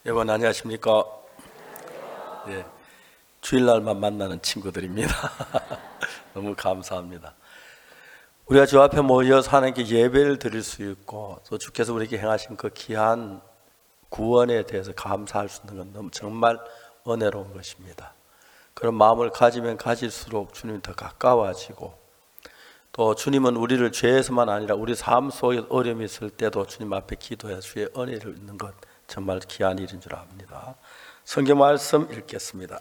여러분 안녕하십니까? 예, 주일날만 만나는 친구들입니다. 너무 감사합니다. 우리가 주 앞에 모여서 하나님께 예배를 드릴 수 있고 또 주께서 우리에게 행하신 그 귀한 구원에 대해서 감사할 수 있는 건 너무 정말 은혜로운 것입니다. 그런 마음을 가지면 가질수록 주님이 더 가까워지고 또 주님은 우리를 죄에서만 아니라 우리 삶 속에 어려움이 있을 때도 주님 앞에 기도해 주의 은혜를 있는 것 정말 귀한 일인 줄 압니다. 성경 말씀 읽겠습니다.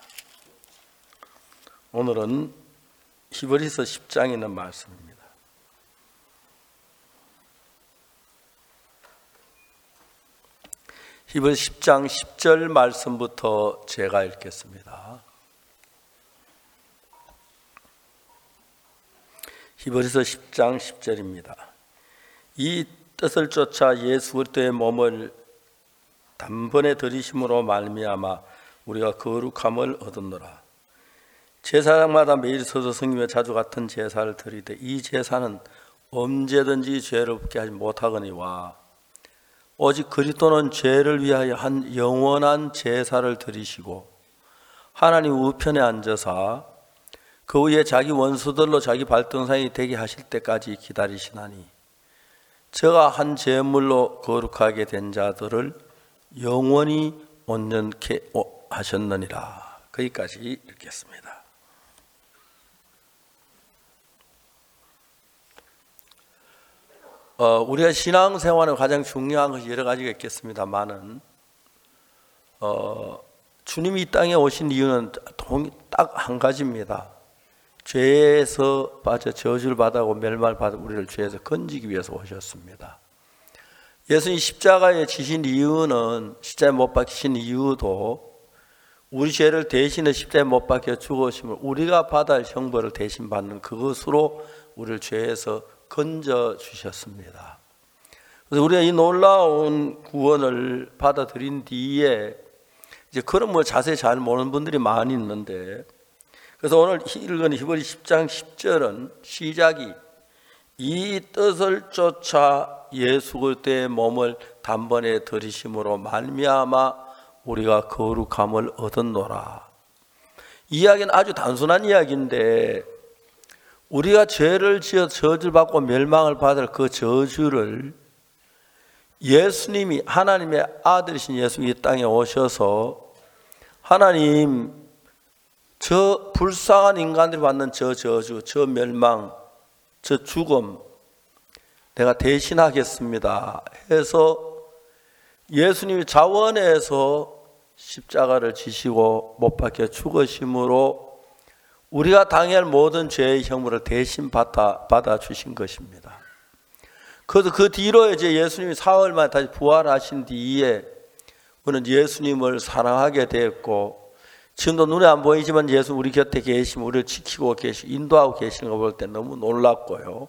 오늘은 히브리서 10장에 있는 말씀입니다. 히브리서 10장 10절 말씀부터 제가 읽겠습니다. 히브리서 10장 10절입니다. 이 뜻을 쫓아 예수 그리스도의 몸을 단번에 들이심으로 말미암아 우리가 거룩함을 얻었노라. 제사장마다 매일 서서 성기며 자주 같은 제사를 드리되 이 제사는 언제든지 죄를 없게 하지 못하거니와 오직 그리스도는 죄를 위하여 한 영원한 제사를 드리시고 하나님 우편에 앉으사 그 후에 자기 원수들로 자기 발등상이 되게 하실 때까지 기다리시나니 저가 한 제물로 거룩하게 된 자들을 영원히 온전케 하셨느니라. 거기까지 읽겠습니다. 우리가 신앙생활에 가장 중요한 것이 여러 가지가 있겠습니다만은 주님이 이 땅에 오신 이유는 딱 한 가지입니다. 죄에서 빠져 저주를 받아고 멸망을 받아 우리를 죄에서 건지기 위해서 오셨습니다. 예수님 십자가에 지신 이유는 십자가에 못 박히신 이유도 우리 죄를 대신해 십자가에 못 박혀 죽으심을 우리가 받아야 할 형벌을 대신 받는 그것으로 우리를 죄에서 건져 주셨습니다. 그래서 우리가 이 놀라운 구원을 받아들인 뒤에 이제 그런 자세히 잘 모르는 분들이 많이 있는데 그래서 오늘 읽은 히브리 10장 10절은 시작이 이 뜻을 쫓아 예수 그리스도의 몸을 단번에 들이심으로 말미암아 우리가 거룩함을 얻었노라. 이야기는 아주 단순한 이야기인데 우리가 죄를 지어 저주를 받고 멸망을 받을 그 저주를 예수님이 하나님의 아들이신 예수님이 이 땅에 오셔서 하나님 저 불쌍한 인간들이 받는 저 저주, 저 멸망, 저 죽음 내가 대신하겠습니다 해서 예수님이 자원해서 십자가를 지시고 못 박혀 죽으심으로 우리가 당해야 할 모든 죄의 형벌을 대신 받아 주신 것입니다. 그래서 그 뒤로 이제 예수님이 사흘 만에 다시 부활하신 뒤에 우리는 예수님을 사랑하게 되었고 지금도 눈에 안 보이지만 예수 우리 곁에 계시면 우리를 지키고 계시고 인도하고 계시는 거 볼 때 너무 놀랍고요.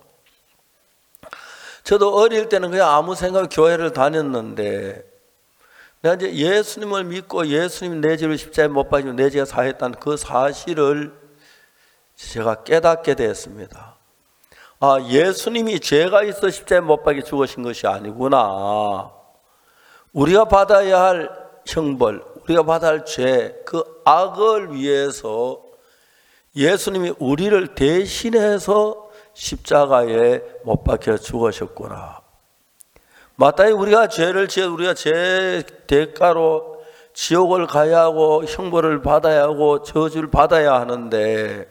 저도 어릴 때는 그냥 아무 생각 없이 교회를 다녔는데 내가 이제 예수님을 믿고 예수님이 내 죄를 십자가에 못 박히고 내 죄가 사했다는 그 사실을 제가 깨닫게 되었습니다. 아, 예수님이 죄가 있어 십자가에 못 박혀 죽으신 것이 아니구나. 우리가 받아야 할 형벌, 우리가 받아야 할 죄, 그 악을 위해서 예수님이 우리를 대신해서 십자가에 못 박혀 죽으셨구나. 마땅히 우리가 죄를 지어 우리가 죄 대가로 지옥을 가야 하고 형벌을 받아야 하고 저주를 받아야 하는데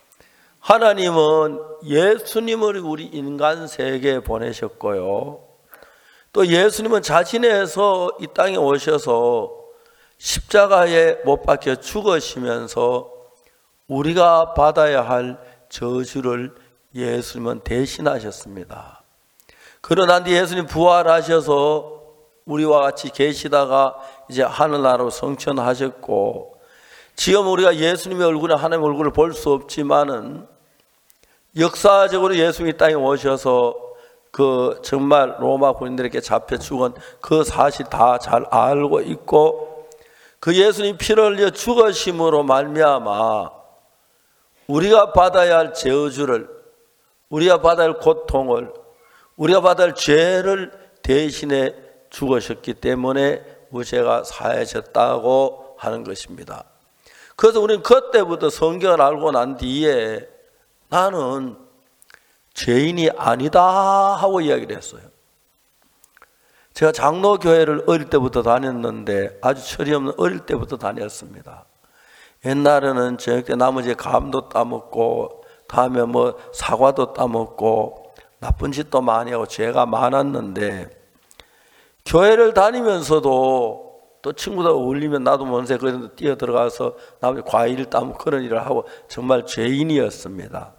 하나님은 예수님을 우리 인간 세계에 보내셨고요. 또 예수님은 자신에서 이 땅에 오셔서 십자가에 못 박혀 죽으시면서 우리가 받아야 할 저주를 예수님은 대신하셨습니다. 그러나 예수님 부활하셔서 우리와 같이 계시다가 이제 하늘나라로 성천하셨고 지금 우리가 예수님의 얼굴에 하나님의 얼굴을 볼 수 없지만은 역사적으로 예수님이 땅에 오셔서 그 정말 로마 군인들에게 잡혀 죽은 그 사실 다 잘 알고 있고 그 예수님 피를 흘려 죽으심으로 말미암아 우리가 받아야 할 저주를 우리가 받아야 할 고통을 우리가 받아야 할 죄를 대신해 죽으셨기 때문에 우리 죄가 사해졌다고 하는 것입니다. 그래서 우리는 그때부터 성경을 알고 난 뒤에 나는 죄인이 아니다 하고 이야기를 했어요. 제가 장로교회를 어릴 때부터 다녔는데 아주 철이 없는 어릴 때부터 다녔습니다. 옛날에는 저녁 때 나머지 감도 따먹고 다음에 뭐 사과도 따먹고 나쁜 짓도 많이 하고 죄가 많았는데 교회를 다니면서도 또 친구들 어울리면 나도 먼저 그런 뛰어 들어가서 나머지 과일 따먹고 그런 일을 하고 정말 죄인이었습니다.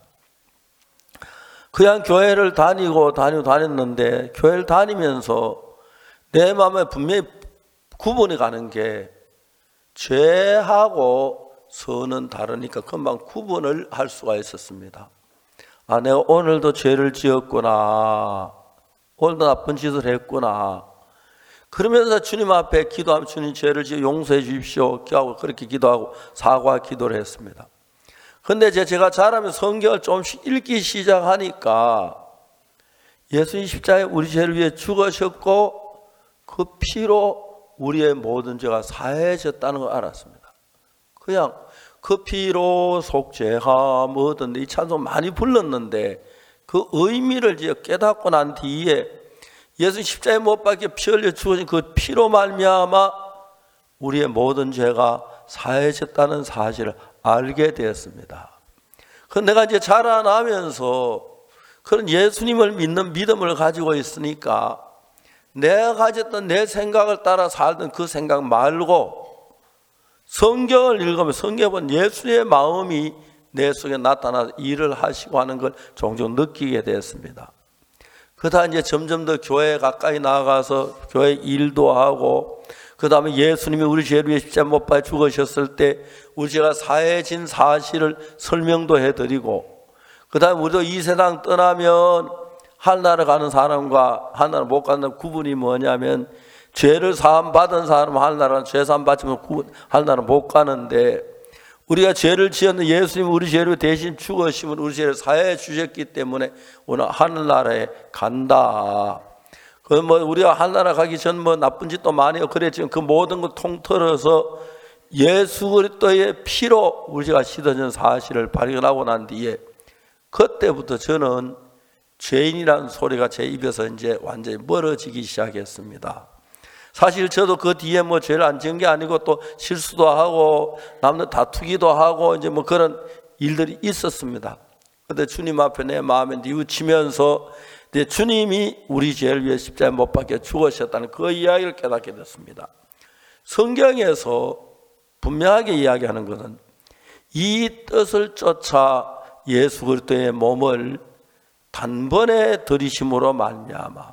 그냥 교회를 다녔는데 교회를 다니면서 내 마음에 분명히 구분이 가는 게 죄하고 선은 다르니까 금방 구분을 할 수가 있었습니다. 아, 내가 오늘도 죄를 지었구나. 오늘도 나쁜 짓을 했구나. 그러면서 주님 앞에 기도하면 주님 죄를 지어 용서해 주십시오. 하고 그렇게 기도하고 사과 기도를 했습니다. 그런데 제가 자라면 성경을 조금씩 읽기 시작하니까 예수님 십자가에 우리 죄를 위해 죽으셨고 그 피로 우리의 모든 죄가 사해졌다는 걸 알았습니다. 그냥 그 피로 속죄가 뭐든 이 찬송 많이 불렀는데 그 의미를 이제 깨닫고 난 뒤에 예수 십자가에 못 박혀 피 흘려 죽으신 그 피로 말미암아 우리의 모든 죄가 사해졌다는 사실을 알게 되었습니다. 그런데 내가 이제 자라나면서 그런 예수님을 믿는 믿음을 가지고 있으니까 내가 가졌던 내 생각을 따라 살던 그 생각 말고 성경을 읽으면 성경에 본 예수님의 마음이 내 속에 나타나서 일을 하시고 하는 걸 종종 느끼게 되었습니다. 그러다 이제 점점 더 교회에 가까이 나아가서 교회 일도 하고 그 다음에 예수님이 우리 죄를 위해 십자가에 못 박혀 죽으셨을 때 우리 죄가 사해진 사실을 설명도 해드리고 그 다음에 우리도 이 세상 떠나면 하늘나라 가는 사람과 하늘나라 못 가는 사람 구분이 뭐냐면 죄를 사함 받은 사람은 하늘나라는 죄 사함 받으면 하늘나라 못 가는데 우리가 죄를 지었는 예수님 우리 죄를 대신 죽으시면 우리 죄를 사해 주셨기 때문에 오늘 하늘나라에 간다. 그 뭐 우리가 하늘나라 가기 전 뭐 나쁜 짓도 많이 하고 그랬지만 그 모든 걸 통틀어서 예수 그리스도의 피로 우리 죄가 씻어진 사실을 발견하고 난 뒤에 그때부터 저는 죄인이라는 소리가 제 입에서 이제 완전히 멀어지기 시작했습니다. 사실 저도 그 뒤에 뭐 죄를 안 지은 게 아니고 또 실수도 하고 남들 다투기도 하고 이제 뭐 그런 일들이 있었습니다. 그런데 주님 앞에 내 마음에 뉘우치면서 주님이 우리 죄를 위해 십자가에 못 박혀 죽으셨다는 그 이야기를 깨닫게 됐습니다. 성경에서 분명하게 이야기하는 것은 이 뜻을 쫓아 예수 그리스도의 몸을 단번에 들이심으로 말미암아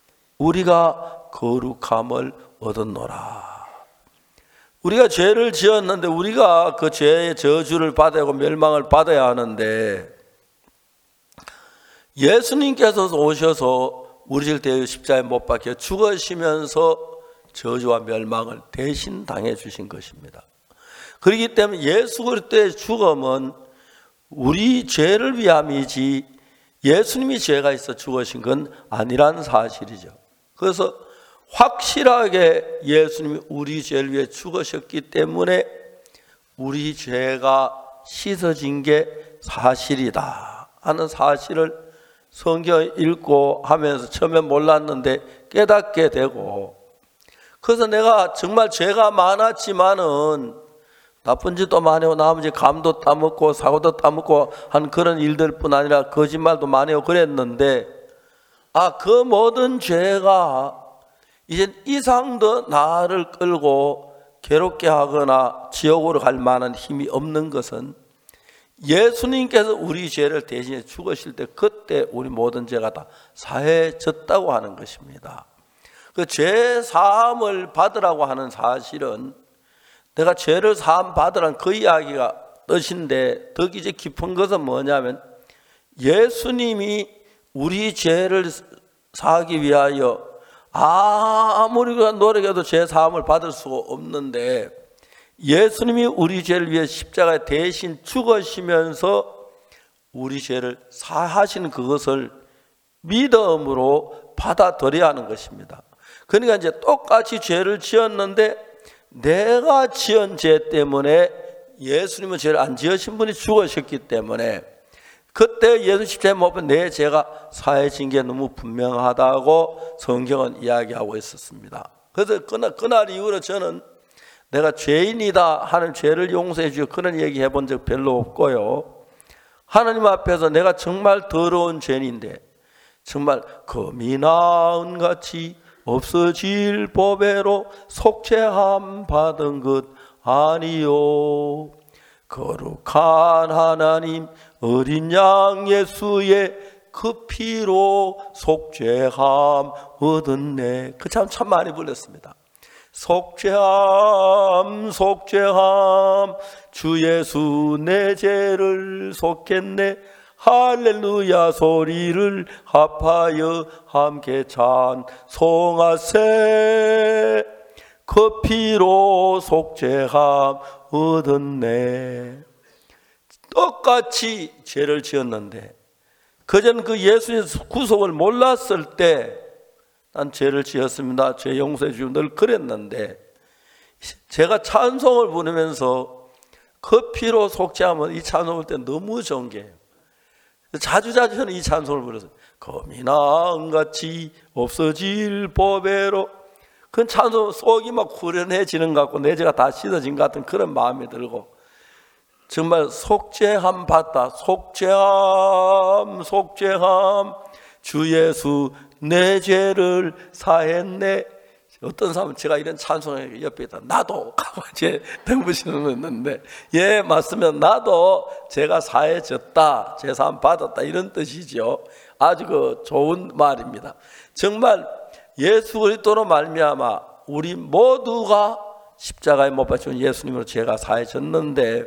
우리가 거룩함을 얻었노라. 우리가 죄를 지었는데 우리가 그 죄의 저주를 받아야 하고 멸망을 받아야 하는데 예수님께서 오셔서 우리 죄를 대하여 십자가에 못 박혀 죽으시면서 저주와 멸망을 대신 당해 주신 것입니다. 그렇기 때문에 예수 그리스도의 죽음은 우리 죄를 위함이지 예수님이 죄가 있어 죽으신 건 아니라는 사실이죠. 그래서 확실하게 예수님이 우리 죄를 위해 죽으셨기 때문에 우리 죄가 씻어진 게 사실이다 하는 사실을 성경을 읽고 하면서 처음에 몰랐는데 깨닫게 되고 그래서 내가 정말 죄가 많았지만은 나쁜 짓도 많이 하고 나머지 감도 따먹고 사고도 따먹고 한 그런 일들뿐 아니라 거짓말도 많이 하고 그랬는데 그 모든 죄가 이제 이상 더 나를 끌고 괴롭게 하거나 지옥으로 갈 만한 힘이 없는 것은 예수님께서 우리 죄를 대신해 죽으실 때 그때 우리 모든 죄가 다 사해졌다고 하는 것입니다. 그 죄 사함을 받으라고 하는 사실은 내가 죄를 사함 받으라는 그 이야기가 뜻인데 더 이제 깊은 것은 뭐냐면 예수님이 우리 죄를 사하기 위하여 아무리 노력해도 죄 사함을 받을 수가 없는데 예수님이 우리 죄를 위해 십자가에 대신 죽으시면서 우리 죄를 사하시는 그것을 믿음으로 받아들여야 하는 것입니다. 그러니까 이제 똑같이 죄를 지었는데 내가 지은 죄 때문에 예수님은 죄를 안 지으신 분이 죽으셨기 때문에 그때 예수 십자가에 못 박혀 내 죄가 사해진 게 너무 분명하다고 성경은 이야기하고 있었습니다. 그래서 그날 이후로 저는 내가 죄인이다 하는 죄를 용서해 주고 그런 얘기 해본 적 별로 없고요. 하나님 앞에서 내가 정말 더러운 죄인인데 정말 금이 나은같이 없어질 보배로 속죄함 받은 것 아니요. 거룩한 하나님 어린 양 예수의 그 피로 속죄함 얻었네. 그 참 많이 불렀습니다. 속죄함 속죄함 주 예수 내 죄를 속했네. 할렐루야 소리를 합하여 함께 찬송하세. 그 피로 속죄함 얻었네. 똑같이 죄를 지었는데 그전 그 예수의 구속을 몰랐을 때 난 죄를 지었습니다, 죄 용서해 주고 늘 그랬는데 제가 찬송을 부르면서 그 피로 속죄하면 이 찬송을 때 너무 좋은 게 자주 저는 이 찬송을 불렀어요. 금이 나은같이 없어질 보배로. 그 찬송 속이 막 후련해지는 것 같고 내 죄가 다 씻어진 것 같은 그런 마음이 들고 정말 속죄함 받다. 속죄함 속죄함 주 예수 내 죄를 사했네. 어떤 사람은 제가 이런 찬송을 옆에 있다 나도 하고 이제 등부시는데 예 맞으면 나도 제가 사해졌다 제사함 받았다 이런 뜻이죠. 아주 그 좋은 말입니다. 정말 예수 그리스도로 말미암아 우리 모두가 십자가에 못 박힌 예수님으로 죄가 사해졌는데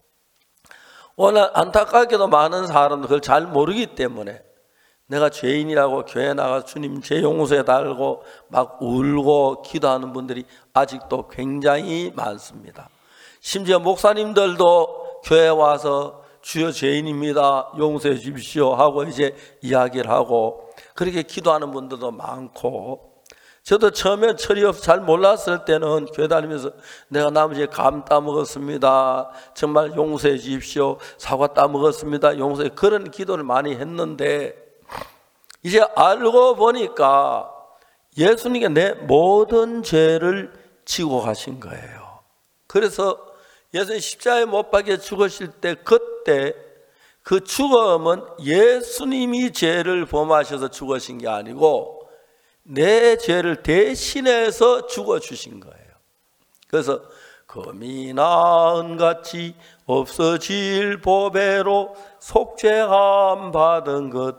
오늘 안타깝게도 많은 사람들 그걸 잘 모르기 때문에 내가 죄인이라고 교회 나가서 주님 죄 용서해 달고 막 울고 기도하는 분들이 아직도 굉장히 많습니다. 심지어 목사님들도 교회 와서 주여 죄인입니다 용서해 주십시오 하고 이제 이야기를 하고 그렇게 기도하는 분들도 많고 저도 처음엔 철이 없어 잘 몰랐을 때는 교회 다니면서 내가 남의 죄 감 따먹었습니다 정말 용서해 주십시오 사과 따먹었습니다 용서해 그런 기도를 많이 했는데 이제 알고 보니까 예수님께 내 모든 죄를 지고 가신 거예요. 그래서 예수님 십자가에 못 박혀 죽으실 때 그때 그 죽음은 예수님이 죄를 범하셔서 죽으신 게 아니고 내 죄를 대신해서 죽어주신 거예요. 그래서 금이 나은같이 없어질 보배로 속죄함 받은 것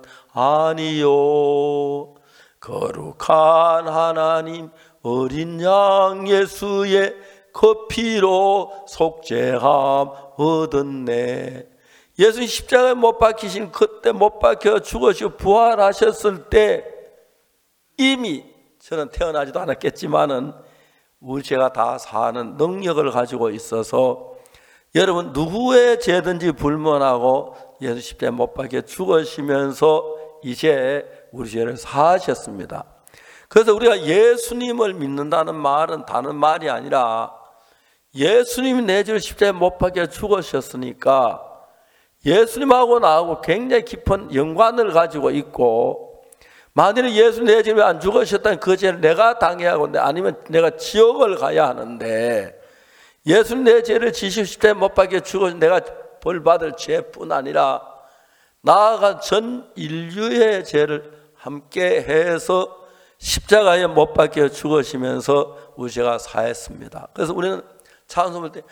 아니요. 거룩한 하나님 어린 양 예수의 그 피로 속죄함 얻었네. 예수님 십자가에 못 박히신 그때 못 박혀 죽으시고 부활하셨을 때 이미 저는 태어나지도 않았겠지만은 우리 죄가 다 사는 능력을 가지고 있어서 여러분 누구의 죄든지 불문하고 예수 십자가에 못 박혀 죽으시면서 이제 우리 죄를 사하셨습니다. 그래서 우리가 예수님을 믿는다는 말은 다른 말이 아니라 예수님이 내 죄를 십자가에 못 박혀 죽으셨으니까 예수님하고 나하고 굉장히 깊은 연관을 가지고 있고 만일에 예수님 내 죄를 안 죽으셨다면 그 죄를 내가 당해야 하고 아니면 내가 지옥을 가야 하는데 예수님 내 죄를 지시고 십자가에 못 박혀 죽으신 내가 벌 받을 죄뿐 아니라 나아가 전 인류의 죄를 함께 해서 십자가에 못 박혀 죽으시면서 우리 죄가 사했습니다. 그래서 우리는 찬송할 때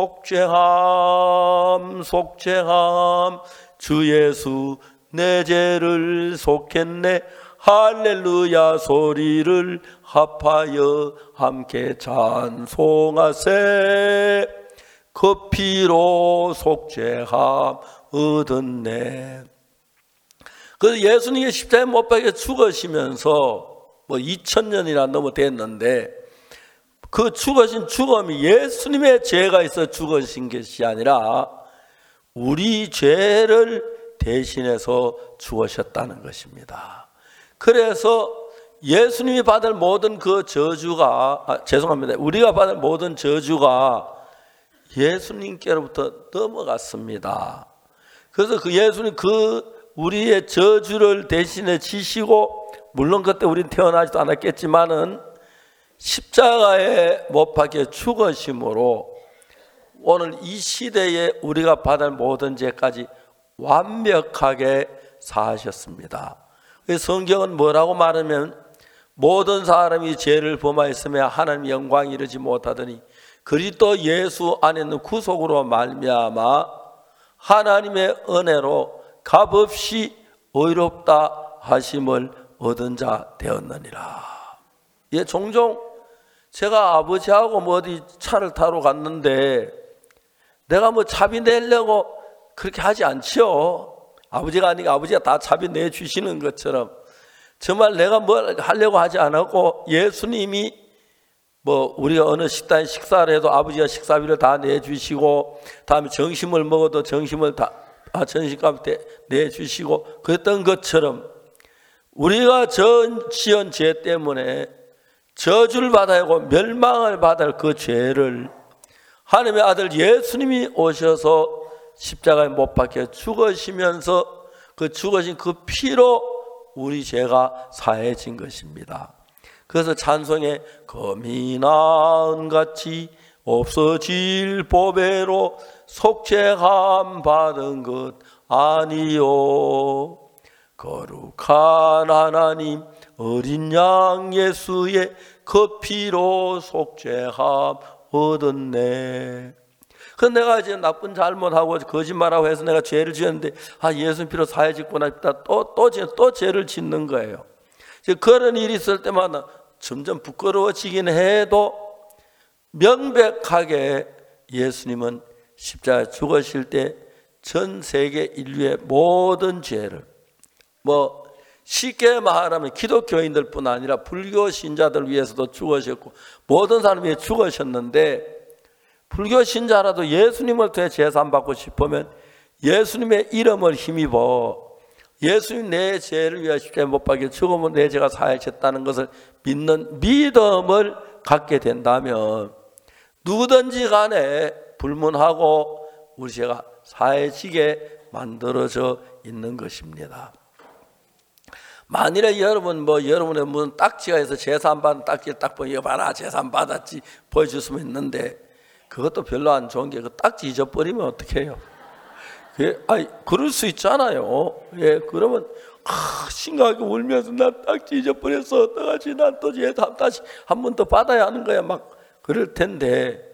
속죄함 속죄함 주 예수 내 죄를 속했네 할렐루야 소리를 합하여 함께 찬송하세 그 피로 속죄함 얻었네. 그래서 예수님이 십자가에 못 박혀 죽으시면서 2000년이나 넘어 됐는데 그 죽으신 죽음이 예수님의 죄가 있어 죽으신 것이 아니라 우리 죄를 대신해서 죽으셨다는 것입니다. 그래서 예수님이 받을 모든 그 저주가 죄송합니다. 우리가 받을 모든 저주가 예수님께로부터 넘어갔습니다. 그래서 그 예수님 우리의 저주를 대신에 지시고, 물론 그때 우리는 태어나지도 않았겠지만은 십자가에 못 박혀 죽으심으로 오늘 이 시대에 우리가 받을 모든 죄까지 완벽하게 사하셨습니다. 성경은 뭐라고 말하면, 모든 사람이 죄를 범하였으며 하나님의 영광에 이르지 못하더니 그리스도 예수 안에 있는 구속으로 말미암아 하나님의 은혜로 값없이 의롭다 하심을 얻은 자 되었느니라. 예, 종종 제가 아버지하고 뭐 어디 차를 타러 갔는데 내가 뭐 차비 내려고 그렇게 하지 않지요. 아버지가 아니고 아버지가 다 차비 내주시는 것처럼 정말 내가 뭘 하려고 하지 않았고, 예수님이 뭐 우리가 어느 식당에 식사를 해도 아버지가 식사비를 다 내주시고, 다음에 점심을 먹어도 점심을 다 점심값 내주시고 그랬던 것처럼 우리가 지은 죄 때문에 저주를 받아야 하고 멸망을 받을 그 죄를 하나님의 아들 예수님이 오셔서 십자가에 못 박혀 죽으시면서 그 죽으신 그 피로 우리 죄가 사해진 것입니다. 그래서 찬송에 금이 나은같이 없어질 보배로 속죄함 받은 것 아니요, 거룩한 하나님 어린 양 예수의 그 피로 속죄함 얻었네. 그 내가 이제 나쁜 잘못하고 거짓말하고 해서 내가 죄를 지었는데 예수님 피로 사해졌구나 또 죄를 짓는 거예요. 그런 일이 있을 때마다 점점 부끄러워지긴 해도 명백하게 예수님은 십자가에 죽으실 때 전 세계 인류의 모든 죄를, 뭐 쉽게 말하면 기독교인들 뿐 아니라 불교 신자들 위해서도 죽으셨고 모든 사람 위해 죽으셨는데, 불교 신자라도 예수님을 통해 제산받고 싶으면 예수님의 이름을 힘입어 예수님 내 죄를 위해 십자가에 못 박혀 죽으면 내 죄가 사해졌다는 것을 믿는 믿음을 갖게 된다면 누구든지 간에 불문하고 우리 죄가 사해지게 만들어져 있는 것입니다. 만일에 여러분의 무슨 딱지가 있어 제산받은 딱지를 딱 보면 이거 봐라 제산받았지 보여줄 수 있는데, 그것도 별로 안 좋은 게 그 딱지 잊어버리면 어떻게 해요? 그럴 수 있잖아요. 예, 그러면 심각하게 울면서 나 딱지 잊어버렸어, 어떡하지, 난 또 다시 한 번 더 받아야 하는 거야, 막 그럴 텐데,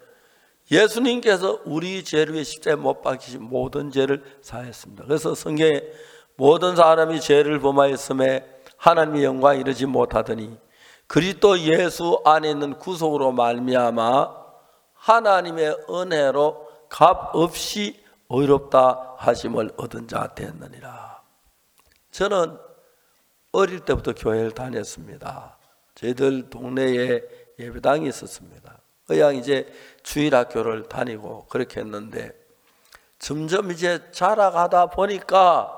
예수님께서 우리 죄를 위해 십자가에 못 박히신 모든 죄를 사했습니다. 그래서 성경에 모든 사람이 죄를 범하였음에 하나님의 영광에 이르지 못하더니 그리스도 예수 안에 있는 구속으로 말미암아 하나님의 은혜로 값없이 의롭다 하심을 얻은 자 되었느니라. 저는 어릴 때부터 교회를 다녔습니다. 저희들 동네에 예배당이 있었습니다. 그냥 이제 주일학교를 다니고 그렇게 했는데, 점점 이제 자라가다 보니까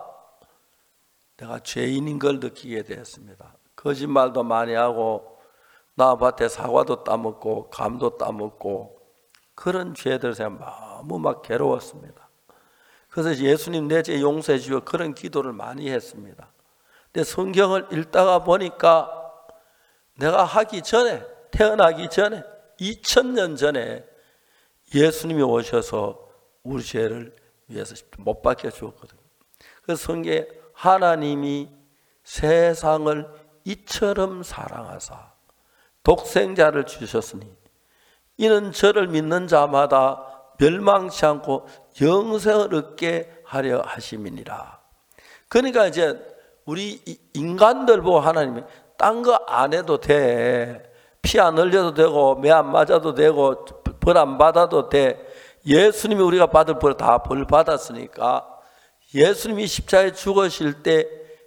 내가 죄인인 걸 느끼게 되었습니다. 거짓말도 많이 하고 나 밭에 사과도 따먹고 감도 따먹고 그런 죄들 제가 너무 막 괴로웠습니다. 그래서 예수님 내 죄 용서해 주시고 그런 기도를 많이 했습니다. 근데 성경을 읽다가 보니까 내가 태어나기 전에 2000년 전에 예수님이 오셔서 우리 죄를 위해서 못 박혀 주었거든요. 그래서 성경에 하나님이 세상을 이처럼 사랑하사 독생자를 주셨으니 이는 저를 믿는 자마다 멸망치 않고 영생을 얻게 하려 하심이니라. 그러니까 이제 우리 인간들 보고 하나님이 딴 거 안 해도 돼, 피 안 흘려도 되고 매 안 맞아도 되고 벌 안 받아도 돼, 예수님이 우리가 받을 벌 다 벌 받았으니까 예수님이 십자가에 죽으실 때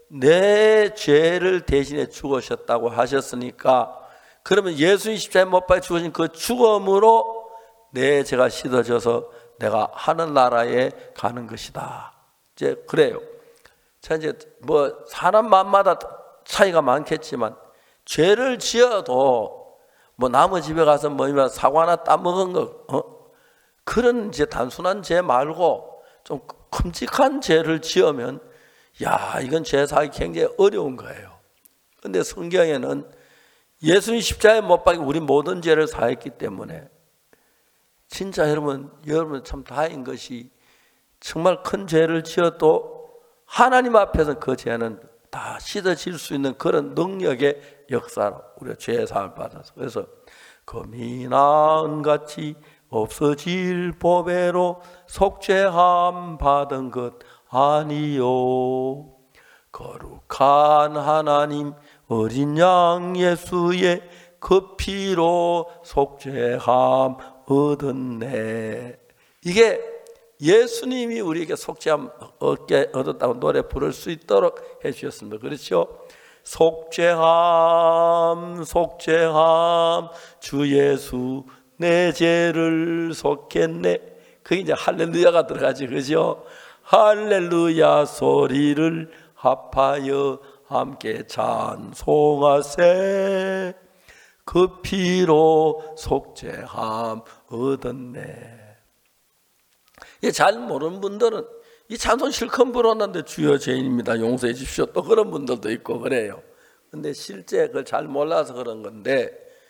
내 죄를 대신해 죽으셨다고 하셨으니까, 그러면 예수님 십자가에 못 박혀 죽으신 그 죽음으로 내 죄가 씻어져서 내가 하늘나라에 가는 것이다. 이제 그래요. 자, 이제 뭐 사람 마음마다 차이가 많겠지만 죄를 지어도 뭐 남의 집에 가서 뭐 사과 하나 따먹은 거 그런 이제 단순한 죄 말고 좀 끔찍한 죄를 지으면 이건 죄 사하기 굉장히 어려운 거예요. 그런데 성경에는 예수님 십자가에 못 박혀 우리 모든 죄를 사했기 때문에 진짜 여러분 참 다행인 것이 정말 큰 죄를 지어도 하나님 앞에서 그 죄는 다 씻어질 수 있는 그런 능력의 역사로 우리가 죄 사함을 받아서 그래서 금이 나은같이 없어질 보배로 속죄함 받은 것 아니요 거룩한 하나님 어린 양 예수의 그 피로 속죄함 얻었네. 이게 예수님이 우리에게 속죄함 얻었다고 노래 부를 수 있도록 해주셨습니다. 그렇죠? 속죄함 속죄함 주 예수 내 죄를 속했네. 그게 이제 할렐루야가 들어가지, 그죠? 할렐루야 소리를 합하여 함께 찬송하세. 그 피로 속죄함 얻었네. 잘 모르는 분들은 이 찬송 실컷 부르는데 주여 죄인입니다 용서해 주십시오 또 그런 분들도 있고 그래요. 근데 실제 그걸 잘 몰라서 그런 건데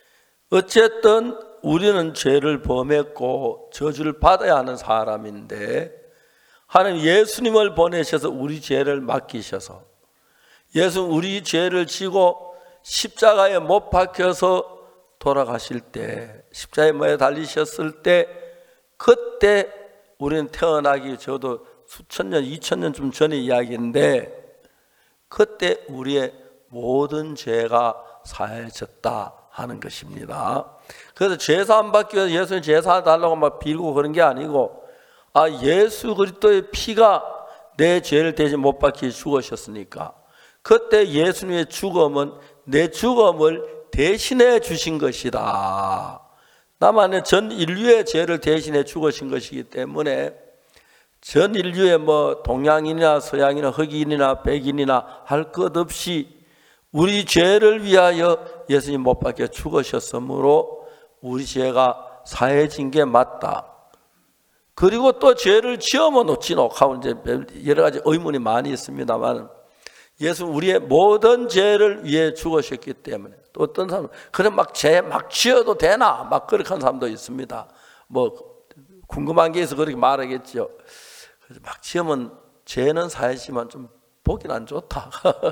어쨌든 우리는 죄를 범했고 저주를 받아야 하는 사람인데 하나님 예수님을 보내셔서 우리 죄를 맡기셔서 예수는 우리 죄를 지고 십자가에 못 박혀서 돌아가실 때 십자가에 못 달리셨을 때 그때 우리는 태어나기 저도 수천 년, 2000년쯤 전의 이야기인데 그때 우리의 모든 죄가 사해졌다 하는 것입니다. 그래서 죄사함 받기 위해서 예수님 죄사해 달라고 막 빌고 그런 게 아니고 예수 그리스도의 피가 내 죄를 대신 못 박혀 죽으셨으니까 그때 예수님의 죽음은 내 죽음을 대신해 주신 것이다. 나만의 전 인류의 죄를 대신해 죽으신 것이기 때문에 전 인류의 뭐 동양인이나 서양인이나 흑인이나 백인이나 할 것 없이 우리 죄를 위하여 예수님 못 박혀 죽으셨으므로 우리 죄가 사해진 게 맞다. 그리고 또 죄를 지으면 어찌노 하고 이제 여러 가지 의문이 많이 있습니다만 예수 우리의 모든 죄를 위해 죽으셨기 때문에 또 어떤 사람은 그래 죄 막 지어도 되나 막 그렇게 하는 사람도 있습니다. 뭐 궁금한 게 있어 그렇게 말하겠죠. 그래서 막 지으면 죄는 사했지만 좀 보기는 안 좋다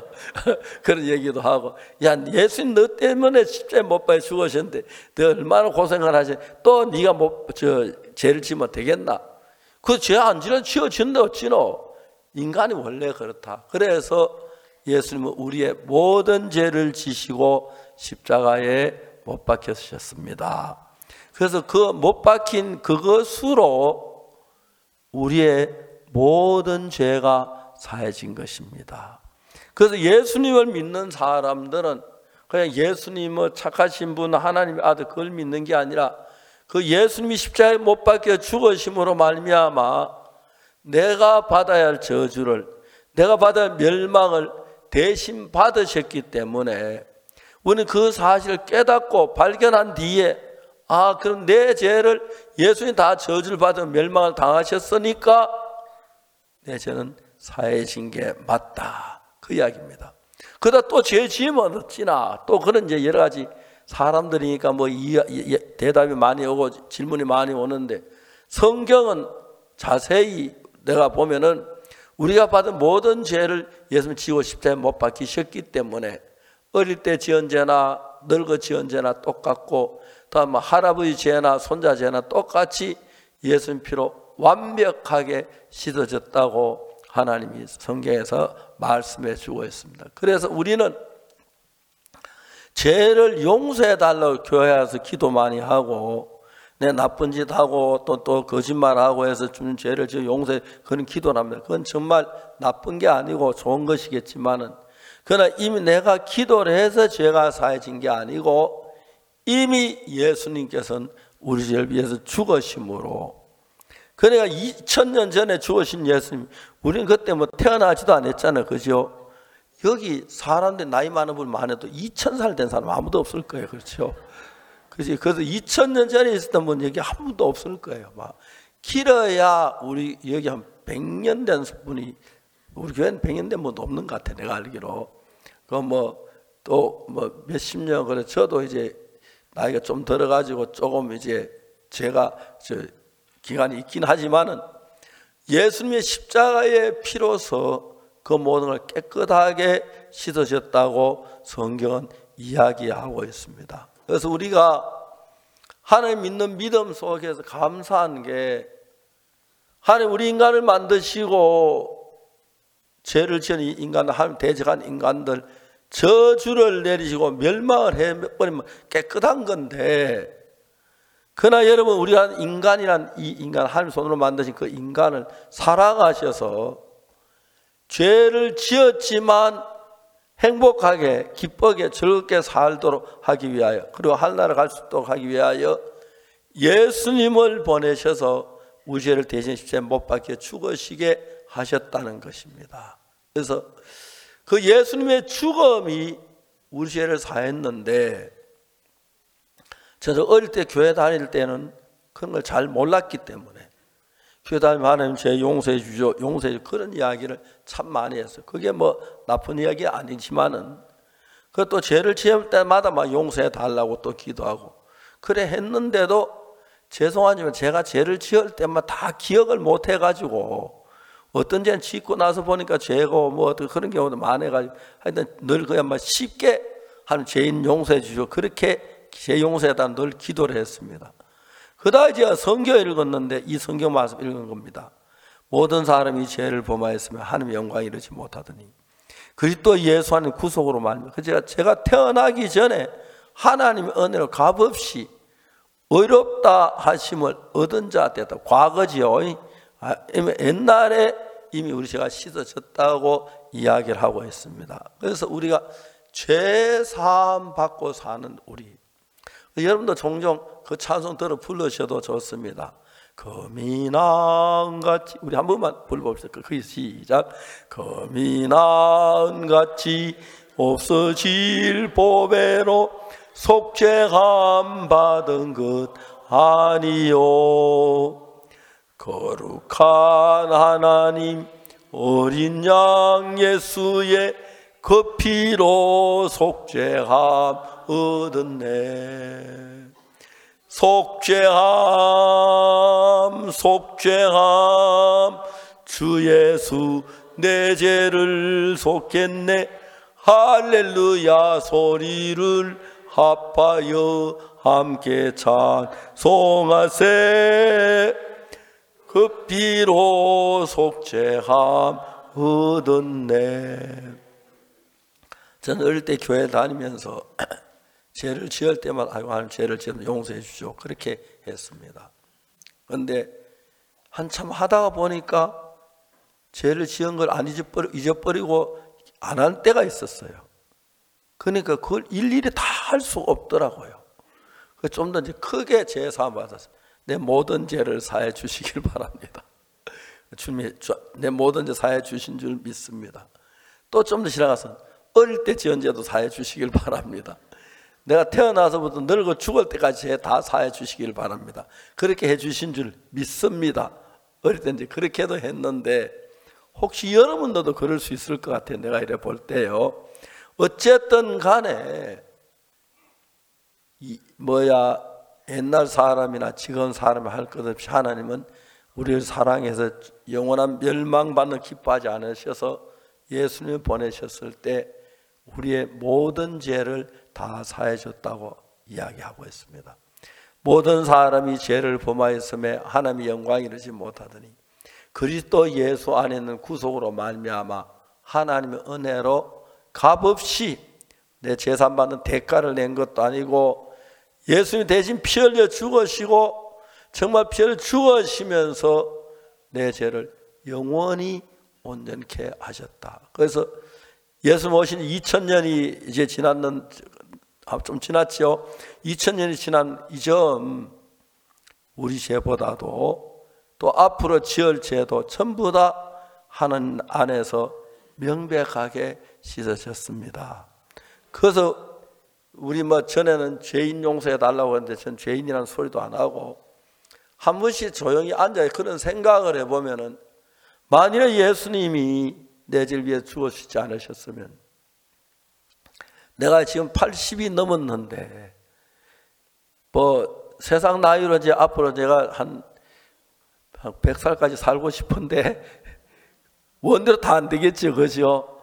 그런 얘기도 하고 예수님 너 때문에 십자가에 못 박혀 죽으셨는데 너 얼마나 고생을 하시 또 네가 죄를 지으면 되겠나 그 죄 안 지어진다 어찌노 인간이 원래 그렇다. 그래서 예수님은 우리의 모든 죄를 지시고 십자가에 못 박히셨습니다. 그래서 그 못 박힌 그것으로 우리의 모든 죄가 사해진 것입니다. 그래서 예수님을 믿는 사람들은 그냥 예수님의 착하신 분 하나님의 아들 그걸 믿는 게 아니라 그 예수님이 십자가에 못 박혀 죽으심으로 말미암아 내가 받아야 할 저주를 내가 받아야 할 멸망을 대신 받으셨기 때문에 우리는 그 사실을 깨닫고 발견한 뒤에 그럼 내 죄를 예수님이 다 저주를 받아 멸망을 당하셨으니까 내 죄는 사해진 게 맞다 그 이야기입니다. 그러다 또 죄 지으면 어찌나 또 그런 이제 여러 가지 사람들이니까 뭐 대답이 많이 오고 질문이 많이 오는데 성경은 자세히 내가 보면은 우리가 받은 모든 죄를 예수님 지고 십자가에 못 박히셨기 때문에 어릴 때 지은 죄나 늙어 지은 죄나 똑같고 다음 할아버지 죄나 손자 죄나 똑같이 예수님 피로 완벽하게 씻어졌다고 하나님이 성경에서 말씀해 주고 있습니다. 그래서 우리는 죄를 용서해 달라고 교회에서 기도 많이 하고 내 나쁜 짓 하고 또 거짓말하고 해서 주는 죄를 용서해 그런 기도를 합니다. 그건 정말 나쁜 게 아니고 좋은 것이겠지만은 그러나 이미 내가 기도를 해서 죄가 사해진 게 아니고 이미 예수님께서는 우리 죄를 위해서 죽으심으로 그러니까 2000년 전에 죽으신 예수님 우리는 그때 뭐 태어나지도 않았잖아요. 그죠? 여기 사람들 나이 많은 분 많아도 2000살 된 사람 아무도 없을 거예요. 그렇죠? 그래서 2000년 전에 있었던 분 여기 한 분도 없을 거예요. 막 길어야 우리 여기 한 100년 된 분이, 우리 교회는 100년 된 분도 없는 것 같아, 내가 알기로. 그 또 몇십 년, 그래 저도 이제 나이가 좀 들어가지고 조금 이제 제가 기간이 있긴 하지만은 예수님의 십자가의 피로서 그 모든 걸 깨끗하게 씻으셨다고 성경은 이야기하고 있습니다. 그래서 우리가 하나님 믿는 믿음 속에서 감사한 게, 하나님 우리 인간을 만드시고 죄를 지은 인간들, 하나님 대적한 인간들 저주를 내리시고 멸망을 해버리면 깨끗한 건데, 그러나 여러분 우리가 인간이란 이 인간, 하나님 손으로 만드신 그 인간을 사랑하셔서 죄를 지었지만 행복하게 기쁘게 즐겁게 살도록 하기 위하여, 그리고 하늘나라 갈 수 있도록 하기 위하여 예수님을 보내셔서 우리 죄를 대신 십자가에 못 박혀 죽으시게 하셨다는 것입니다. 그래서 그 예수님의 죽음이 우리 죄를 사했는데, 저는 어릴 때 교회 다닐 때는 그런 걸 잘 몰랐기 때문에 교회 다니면 하나님 죄 용서해 주죠, 용서해 주죠, 그런 이야기를 참 많이 했어요. 그게 나쁜 이야기 아니지만은 그것도 죄를 지을 때마다 막 용서해 달라고 또 기도하고 그래 했는데도, 죄송하지만 제가 죄를 지을 때마다 다 기억을 못 해가지고 어떤 죄는 짓고 나서 보니까 죄고 어떤 그런 경우도 많아가지고 하여튼 늘 그냥 쉽게 하는 죄인 용서해 주죠, 그렇게 죄 용서에다 늘 기도를 했습니다. 그다음에 제가 성경을 읽었는데 이 성경 말씀 읽은 겁니다. 모든 사람이 죄를 범하였으면 하나님의 영광에 이르지 못하더니 그리스도 예수 안에 구속으로 말미암아 제가 태어나기 전에 하나님의 은혜로 값없이 의롭다 하심을 얻은 자 됐다. 과거지요. 옛날에 이미 우리 죄가 씻어졌다고 이야기를 하고 있습니다. 그래서 우리가 죄 사함 받고 사는 우리, 여러분도 종종 그 찬송 들어 불러셔도 좋습니다. 거미나은같이, 우리 한 번만 불러봅시다. 그 시작. 거미나은같이 없어질 보배로 속죄함 받은 것 아니요. 거룩한 하나님 어린 양 예수의 그 피로 속죄함 얻었네. 속죄함 속죄함 주 예수 내 죄를 속했네. 할렐루야 소리를 합하여 함께 찬송하세. 그 피로 속죄함 얻었네. 저는 어릴 때 교회 다니면서 죄를 지을 때마다 아이고 하나님 죄를 지으면 용서해 주시오 그렇게 했습니다. 그런데 한참 하다가 보니까 죄를 지은 걸 안 잊어버리고 안 할 때가 있었어요. 그러니까 그걸 일일이 다 할 수가 없더라고요. 좀 더 이제 크게 죄 사함 받아서 내 모든 죄를 사해 주시길 바랍니다. 주님이 내 모든 죄 사해 주신 줄 믿습니다. 또 좀 더 지나가서 어릴 때 지은 죄도 사해 주시길 바랍니다. 내가 태어나서부터 늙어 죽을 때까지 죄 다 사해 주시길 바랍니다. 그렇게 해 주신 줄 믿습니다. 어릴 때 이제 그렇게도 했는데 혹시 여러분들도 그럴 수 있을 것 같아요. 내가 이래 볼 때요. 어쨌든 간에 옛날 사람이나 지금 사람이 할 것 없이 하나님은 우리를 사랑해서 영원한 멸망받는 기뻐하지 않으셔서 예수님을 보내셨을 때 우리의 모든 죄를 다 사해 줬다고 이야기하고 있습니다. 모든 사람이 죄를 범하였음에 하나님의 영광에 이르지 못하더니 그리스도 예수 안에 있는 구속으로 말미암아 하나님의 은혜로 값없이 내 재산받는 대가를 낸 것도 아니고 예수님 대신 피 흘려 죽으시고 정말 피 흘려 죽으시면서 내 죄를 영원히 온전케 하셨다. 그래서 예수님 오신 2000년이 이제 지났는, 좀 지났죠. 2000년이 지난 이전 우리 죄보다도 또 앞으로 지을 죄도 전부 다 하나님 안에서 명백하게 씻어졌습니다. 그래서 우리 전에는 죄인 용서해 달라고 했는데 전 죄인이라는 소리도 안 하고 한 번씩 조용히 앉아 그런 생각을 해보면은 만일에 예수님이 내 죄를 위해 죽으시지 않으셨으면 내가 지금 80이 넘었는데 세상 나이로 이제 앞으로 제가 한 100살까지 살고 싶은데 원대로 다 안 되겠죠, 그죠?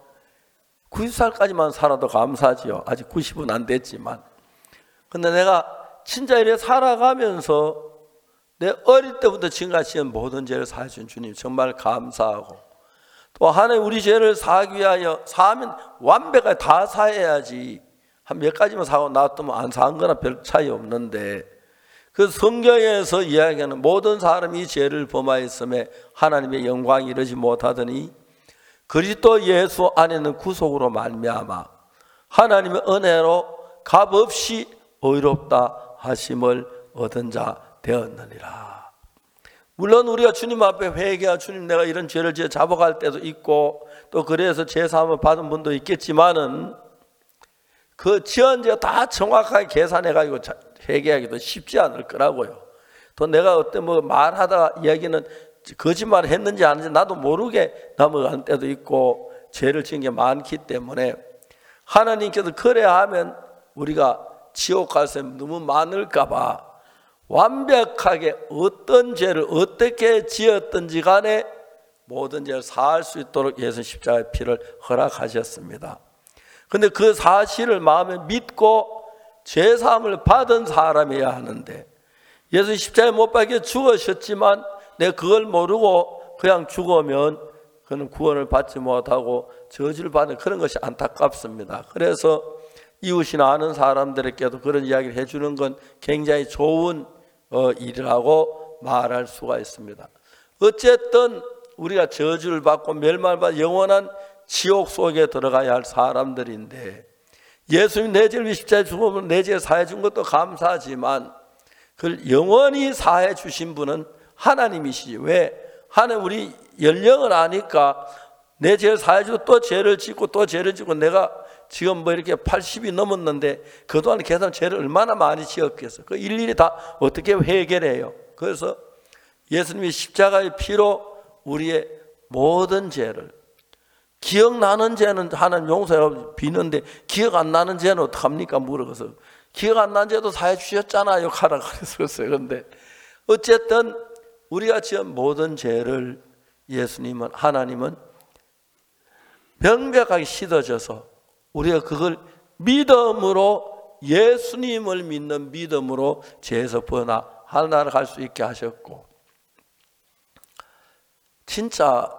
90살까지만 살아도 감사하지요. 아직 90은 안 됐지만. 근데 내가 진짜 이렇게 살아가면서 내 어릴 때부터 지금까지 모든 죄를 사해준 주님 정말 감사하고, 또 하나님 우리 죄를 사하기 위하여 사하면 완벽하게 다 사해야지 한 몇 가지만 사고 놔두면 안 사한 거나 별 차이 없는데, 그 성경에서 이야기하는 모든 사람이 죄를 범하였음에 하나님의 영광이 이르지 못하더니 그리스도 예수 안에는 구속으로 말미암아 하나님의 은혜로 값없이 의롭다 하심을 얻은 자 되었느니라. 물론 우리가 주님 앞에 회개하고 주님 내가 이런 죄를 자복할 때도 있고 또 그래서 제사함을 받은 분도 있겠지만은 그 지은 죄 다 정확하게 계산해가지고 회개하기도 쉽지 않을 거라고요. 또 내가 어때 말하다가 이야기는 거짓말 했는지 안 했는지 나도 모르게 넘어가는 때도 있고 죄를 지은 게 많기 때문에 하나님께서 그래야 하면 우리가 지옥 갈 사람이 너무 많을까 봐 완벽하게 어떤 죄를 어떻게 지었든지 간에 모든 죄를 사할 수 있도록 예수 십자가의 피를 허락하셨습니다. 그런데 그 사실을 마음에 믿고 죄사함을 받은 사람이어야 하는데, 예수 십자가에 못 박혀 죽으셨지만 내가 그걸 모르고 그냥 죽으면 그는 구원을 받지 못하고 저주를 받는 그런 것이 안타깝습니다. 그래서 이웃이나 아는 사람들에게도 그런 이야기를 해주는 건 굉장히 좋은 일이라고 말할 수가 있습니다. 어쨌든 우리가 저주를 받고 멸망을 받아 영원한 지옥 속에 들어가야 할 사람들인데, 예수님 내 죄를 십자가에 죽으면 내 죄를 사해 준 것도 감사하지만 그걸 영원히 사해 주신 분은 하나님이시지. 왜? 하나님 우리 연령을 아니까 내 죄를 사해 주고 또 죄를 짓고 또 죄를 짓고, 내가 지금 이렇게 80이 넘었는데 그동안 계산 죄를 얼마나 많이 지었겠어. 그 일일이 다 어떻게 해결해요? 그래서 예수님이 십자가의 피로 우리의 모든 죄를, 기억나는 죄는 하나님 용서하고 비는데 기억 안 나는 죄는 어떡합니까? 물어서 기억 안 나는 죄도 사해 주셨잖아요 하라 그랬었어요. 그런데 어쨌든 우리가 지은 모든 죄를 예수님은, 하나님은 명백하게 씻어져서 우리가 그걸 믿음으로, 예수님을 믿는 믿음으로 죄에서 벗어나 하늘나라 갈 수 있게 하셨고, 진짜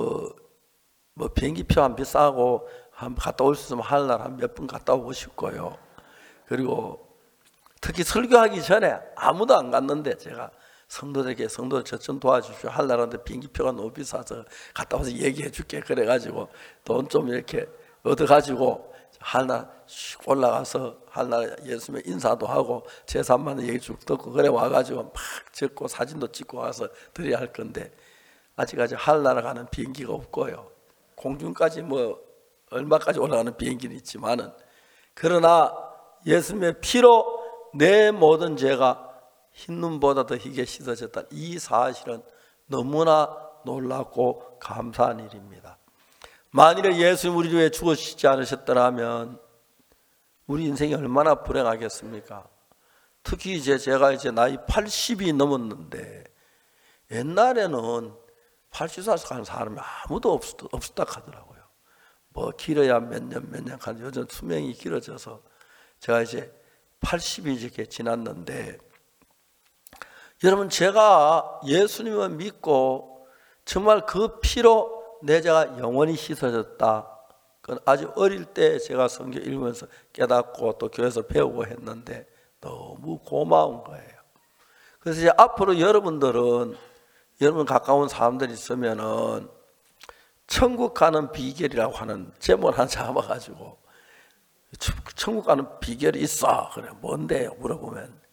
비행기표 안 비싸고 한 갔다 올 수 있으면 하늘나라 한 몇 분 갔다 오고 싶고요. 그리고 특히 설교하기 전에 아무도 안 갔는데 제가 성도들에게 성도들 저 좀 도와주십시오. 하늘나라인데 비행기표가 너무 비싸서 갔다 와서 얘기해 줄게. 그래가지고 돈 좀 이렇게 얻어가지고 하늘나라 슉 올라가서 하늘나라 예수님 인사도 하고 제사만 얘기 쭉 듣고 그래 와가지고 막 적고 사진도 찍고 와서 드려야 할 건데, 아직 하늘나라 가는 비행기가 없고요. 공중까지 얼마까지 올라가는 비행기는 있지만은, 그러나 예수님의 피로 내 모든 죄가 흰눈보다 더 희게 씻어졌다. 이 사실은 너무나 놀랍고 감사한 일입니다. 만일에 예수님 우리 위해 죽으시지 않으셨더라면 우리 인생이 얼마나 불행하겠습니까? 특히 제가 나이 80이 넘었는데, 옛날에는 80살 가는 사람이 아무도 없었다 하더라고요. 길어야 몇 년 가는, 요즘 수명이 길어져서 제가 이제 80이 이렇게 지났는데, 여러분 제가 예수님을 믿고 정말 그 피로 내 죄가 영원히 씻어졌다. 그건 아주 어릴 때 제가 성경 읽으면서 깨닫고 또 교회에서 배우고 했는데 너무 고마운 거예요. 그래서 이제 앞으로 여러분 가까운 사람들이 있으면은 천국 가는 비결이라고 하는 제목을 하나 잡아가지고 천국 가는 비결이 있어. 그래 뭔데? 물어보면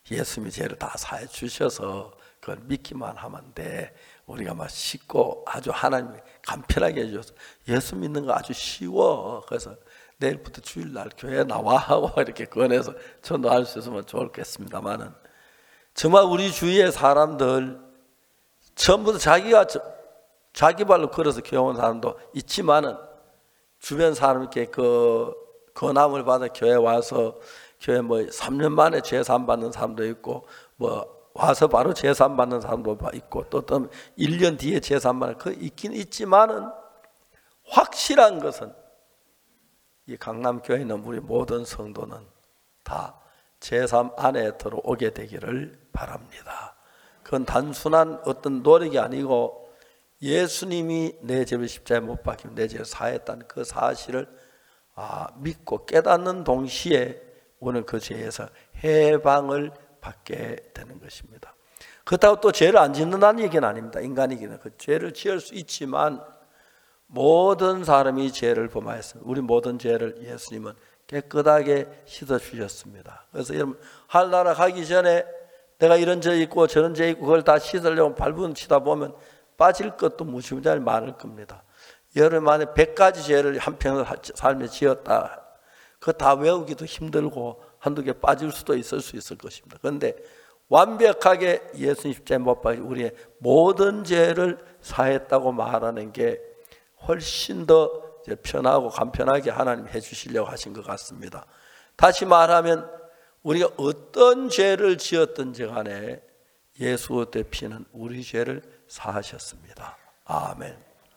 예수님이 죄를 다 사해 주셔서 그걸 믿기만 하면 돼. 우리가 막 쉽고 아주 하나님이 간편하게 해주셔서 예수 믿는 거 아주 쉬워. 그래서 내일부터 주일날 교회 나와 하고 이렇게 권해서 전도할 수 있으면 좋겠습니다만은, 정말 우리 주위의 사람들 전부 다 자기 발로 걸어서 교회 온 사람도 있지만은, 주변 사람께 그 권함을 받아 교회 와서 교회 3년 만에 제산 받는 사람도 있고, 와서 바로 제산 받는 사람도 있고, 또 1년 뒤에 제산 받는 그 있긴 있지만은, 확실한 것은 이 강남교회에 있는 우리 모든 성도는 다 제3 안에 들어오게 되기를 바랍니다. 그건 단순한 어떤 노력이 아니고 예수님이 내 죄를 십자가에 못 박히고 내 죄를 사했다는 그 사실을 믿고 깨닫는 동시에 오늘 그 죄에서 해방을 받게 되는 것입니다. 그렇다고 또 죄를 안 짓는다는 얘기는 아닙니다. 인간이기는 그 죄를 지을 수 있지만, 모든 사람이 죄를 범하였습니다. 우리 모든 죄를 예수님은 깨끗하게 씻어주셨습니다. 그래서 여러분, 하늘나라 가기 전에 내가 이런 죄 있고 저런 죄 있고 그걸 다 씻으려고 발버둥 치다 보면 빠질 것도 무지무지하게 많을 겁니다. 여러분 안에 100가지 죄를 한평생 삶에 지었다. 그거 다 외우기도 힘들고 한두 개 빠질 수도 있을 것입니다. 그런데 완벽하게 예수님 십자가에 못 박혀 우리의 모든 죄를 사했다고 말하는 게 훨씬 더 편하고 간편하게 하나님 해주시려고 하신 것 같습니다. 다시 말하면 우리가 어떤 죄를 지었든지 간에 예수 의 피는 우리 죄를 사하셨습니다. 아멘.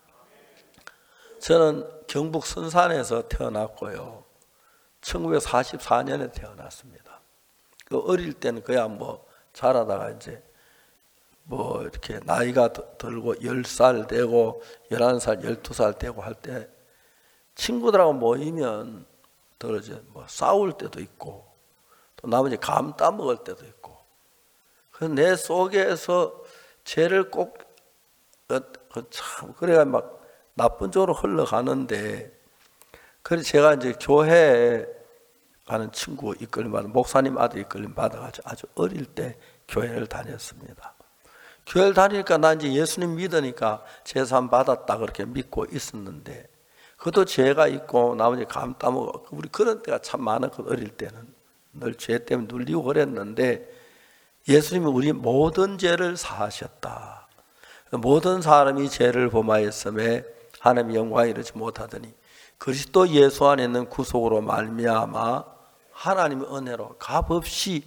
저는 경북 선산에서 태어났고요, 1944년에 태어났습니다. 그 어릴 때는 그야 자라다가 이제 이렇게 나이가 들고 10살 되고 11살, 12살 되고 할 때 친구들하고 모이면 이제 싸울 때도 있고, 또 나머지 감 따먹을 때도 있고, 그래서 내 속에서 죄를 꼭 참 그래야 막 나쁜 쪽으로 흘러가는데, 그래서 제가 이제 교회에 가는 친구 이끌림 받은 목사님 아들 이끌림 받아가지고 아주 어릴 때 교회를 다녔습니다. 교회를 다니니까 나 이제 예수님 믿으니까 제산 받았다 그렇게 믿고 있었는데, 그것도 죄가 있고 나머지 감 따먹고 우리 그런 때가 참 많았거든. 어릴 때는 늘 죄 때문에 눌리고 그랬는데, 예수님이 우리 모든 죄를 사하셨다. 모든 사람이 죄를 범하였음에 하나님의 영광에 이르지 못하더니 그리스도 예수 안에 있는 구속으로 말미암아 하나님의 은혜로 값없이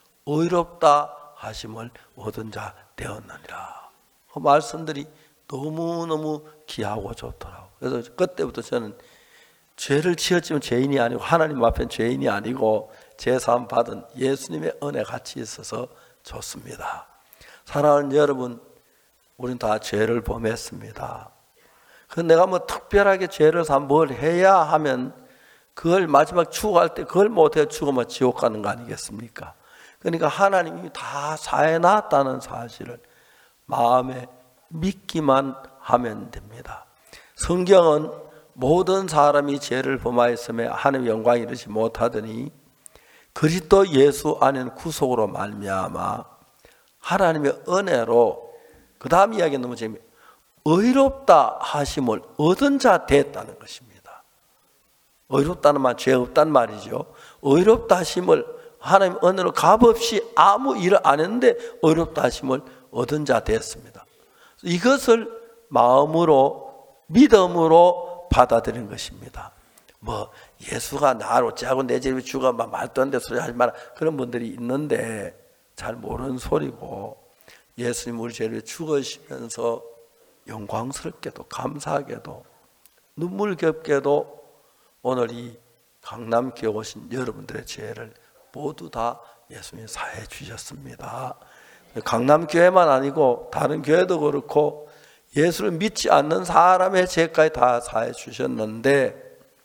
의롭다 하심을 얻은 자 되었느니라. 그 말씀들이 너무너무 귀하고 좋더라고요. 그래서 그때부터 저는 죄를 지었지만 죄인이 아니고, 하나님 앞엔 죄인이 아니고 제사함 받은 예수님의 은혜 같이 있어서 좋습니다. 사랑하는 여러분, 우리는 다 죄를 범했습니다. 내가 특별하게 죄를 사 뭘 해야 하면 그걸 마지막 추구할 때 그걸 못해 죽으면 지옥 가는 거 아니겠습니까? 그러니까 하나님이 다 사해놨다는 사실을 마음에 믿기만 하면 됩니다. 성경은 모든 사람이 죄를 범하였음에 하나님의 영광에 이르지 못하더니 그리스도 예수 안에는 구속으로 말미암아 하나님의 은혜로, 그 다음 이야기는 너무 재미있어요. 의롭다 하심을 얻은 자 됐다는 것입니다. 의롭다는 말, 죄 없다는 말이죠. 의롭다 하심을 하나님 은혜로 값없이 아무 일을 안 했는데 의롭다 하심을 얻은 자 됐습니다. 이것을 마음으로, 믿음으로 받아들이는 것입니다. 예수가 나를 어찌하고 내 죄를 죽어 말도 안 되는 소리 하지 마라, 그런 분들이 있는데 잘 모르는 소리고, 예수님 우리 죄를 죽으시면서 영광스럽게도 감사하게도 눈물겹게도 오늘 이 강남교회 오신 여러분들의 죄를 모두 다 예수님이 사해 주셨습니다. 강남교회만 아니고 다른 교회도 그렇고 예수를 믿지 않는 사람의 죄까지 다 사해 주셨는데,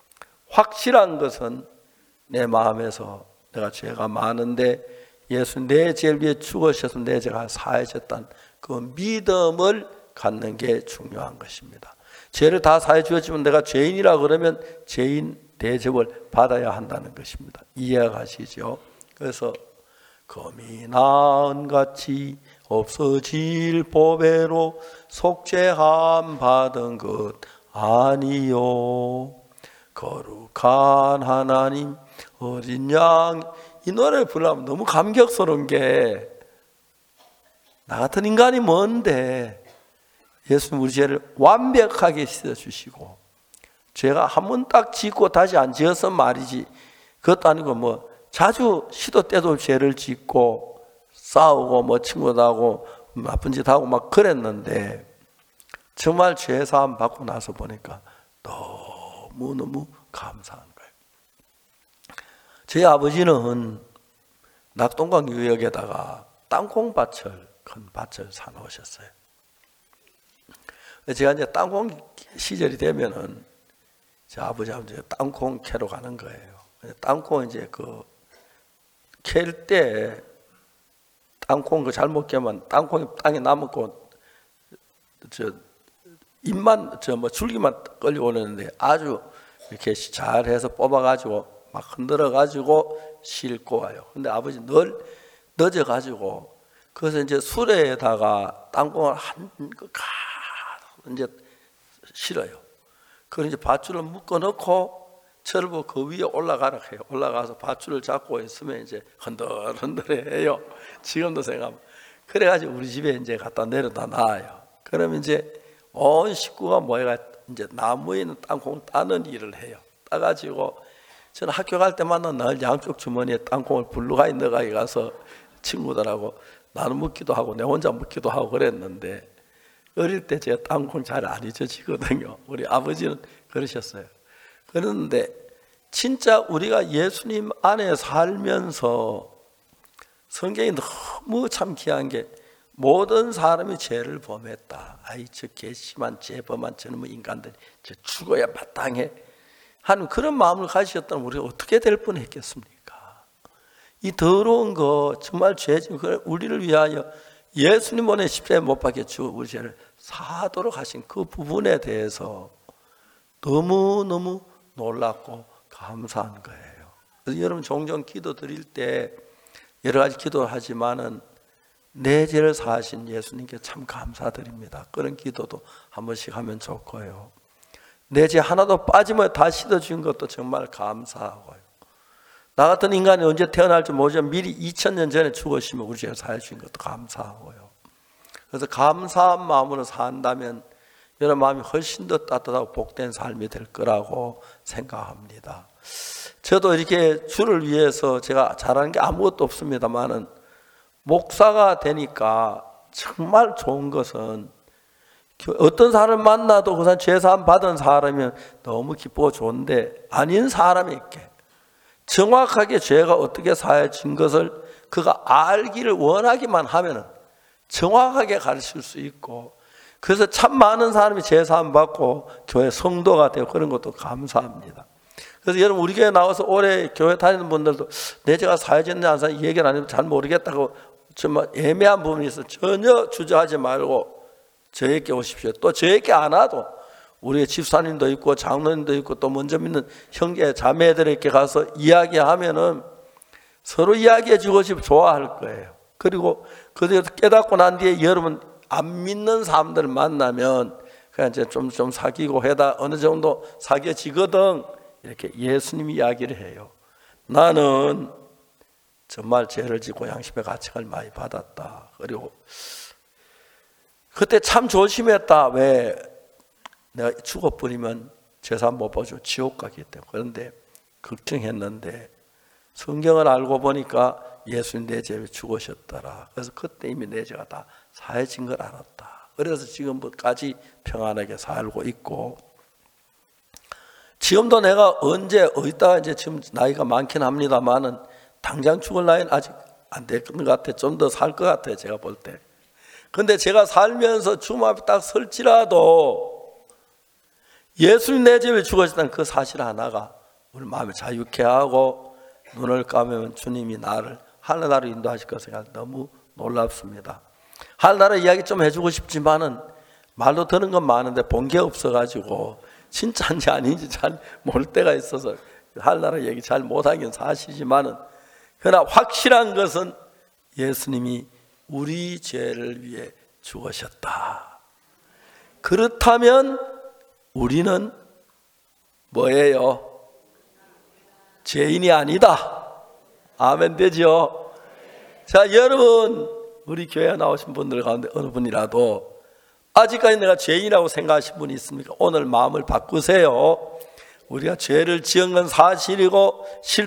확실한 것은 내 마음에서 내가 죄가 많은데 예수 내 죄를 위해 죽으셔서 내 죄가 사해졌다는 그 믿음을 갖는 게 중요한 것입니다. 죄를 다 사해 주었지만 내가 죄인이라 그러면 죄인 대접을 받아야 한다는 것입니다. 이해가 가시죠? 그래서 금이 나은같이 없어질 보배로 속죄함 받은 것 아니요. 거룩한 하나님 어린 양. 이 노래를 부르면 너무 감격스러운 게, 나 같은 인간이 뭔데 예수님 우리 죄를 완벽하게 씻어주시고, 죄가 한 번 딱 짓고 다시 안 지어서 말이지, 그것도 아니고 뭐 자주 시도 때도 죄를 짓고 싸우고 뭐 친구들하고 나쁜 짓 하고 막 그랬는데, 정말 죄 사함 받고 나서 보니까 너무너무 감사한 거예요. 저희 아버지는 낙동강 유역에다가 땅콩밭을, 큰 밭을 사놓으셨어요. 제가 이제 땅콩 시절이 되면은 제 아버지하고 이제 땅콩 캐러 가는 거예요. 땅콩 이제 캘 때 땅콩 잘못 캐면 땅콩이 땅에 남고 잎만 줄기만 끌려오는데, 아주 이렇게 잘해서 뽑아가지고 막 흔들어가지고 싣고 와요. 근데 아버지 늘 늦어가지고, 그래서 이제 수레에다가 땅콩을 이제 실어요. 그걸 이제 밧줄을 묶어 넣고 저를 보고 그 위에 올라가라 해요. 올라가서 밧줄을 잡고 있으면 이제 흔들흔들해요. 지금도 생각하면. 그래가지고 우리 집에 이제 갖다 내려다 놔요. 그러면 이제 온 식구가 모여가 이제 나무에 있는 땅콩 따는 일을 해요. 따가지고 저는 학교 갈 때마다 늘 양쪽 주머니에 땅콩을 불루가이 넣어가지고 가서 친구들하고 나는 묻기도 하고 내 혼자 묻기도 하고 그랬는데, 어릴 때 제가 땅콩 잘 안 잊어지거든요. 우리 아버지는 그러셨어요. 그런데 진짜 우리가 예수님 안에 살면서 성경이 너무 참 귀한 게, 모든 사람이 죄를 범했다. 아이 저 괘씸한 죄범한 저놈의 인간들이 저 죽어야 마땅해 하는 그런 마음을 가지셨다면 우리가 어떻게 될 뻔했겠습니까? 이 더러운 거 정말 죄지, 우리를 위하여 예수님 오늘 십자가에 못 박혀 죽어 우리 죄를 사하도록 하신 그 부분에 대해서 너무너무 놀랍고 감사한 거예요. 그래서 여러분 종종 기도 드릴 때 여러 가지 기도를 하지만은 내 죄를 사하신 예수님께 참 감사드립니다. 그런 기도도 한 번씩 하면 좋고요. 내 죄 하나도 빠짐없이 다 씻어준 것도 정말 감사하고요. 나 같은 인간이 언제 태어날지 모르지만 미리 2000년 전에 죽으시면 우리 죄를 사해 주신 것도 감사하고요. 그래서 감사한 마음으로 산다면 여러분 마음이 훨씬 더 따뜻하고 복된 삶이 될 거라고 생각합니다. 저도 이렇게 주를 위해서 제가 잘하는 게 아무것도 없습니다만은 목사가 되니까 정말 좋은 것은, 어떤 사람을 만나도 그 사람 죄사함 받은 사람이면 너무 기쁘고 좋은데, 아닌 사람에게 정확하게 죄가 어떻게 사해진 것을 그가 알기를 원하기만 하면은 정확하게 가르칠 수 있고, 그래서 참 많은 사람이 죄사함 받고 교회 성도가 되고 그런 것도 감사합니다. 그래서 여러분 우리 교회 나와서 오래 교회 다니는 분들도 내 죄가 사해졌는지 안 사해졌는지 얘기를 안 해도 잘 모르겠다고 정말 애매한 부분이 있어 전혀 주저하지 말고 저에게 오십시오. 또 저에게 안 와도 우리의 집사님도 있고 장로님도 있고 또 먼저 믿는 형제 자매들에게 가서 이야기하면은 서로 이야기해 주고 싶어 좋아할 거예요. 그리고 그들 깨닫고 난 뒤에 여러분 안 믿는 사람들 만나면 그냥 이제 좀 사귀고 해다 어느 정도 사귀어지거든. 이렇게 예수님이 이야기를 해요. 나는 정말 죄를 짓고 양심의 가책을 많이 받았다. 그리고 그때 참 조심했다. 왜? 내가 죽어버리면 죄사 못 봐줘 지옥 가기 때문에. 그런데 걱정했는데 성경을 알고 보니까 예수님 내 죄를 죽으셨더라. 그래서 그때 이미 내 죄가 다 사해진 걸 알았다. 그래서 지금까지 평안하게 살고 있고, 지금도 내가 언제 어디다가 이제 지금 나이가 많긴 합니다만은 당장 죽을 나이는 아직 안 될 것 같아. 좀 더 살 것 같아요. 제가 볼 때. 근데 제가 살면서 죽음 앞에 딱 설지라도 예수님 내 죄를 죽으셨다는 그 사실 하나가 우리 마음을 자유케 하고, 눈을 감으면 주님이 나를 하늘나라로 인도하실 것을 너무 놀랍습니다. 하늘나라 이야기 좀 해주고 싶지만은 말로 들은 건 많은데 본 게 없어가지고 진짜인지 아닌지 잘 모를 때가 있어서 하늘나라 얘기 잘 못하긴 사실이지만은, 그러나 확실한 것은 예수님이 우리 죄를 위해 죽으셨다. 그렇다면 우리는 뭐예요? 죄인이 아니다. 아멘 되죠? 자, 여러분, 우리 교회에 나오신 분들 가운데 어느 분이라도 아직까지 내가 죄인이라고 생각하신 분이 있습니까? 오늘 마음을 바꾸세요. 우리가 죄를 지은 건 사실이고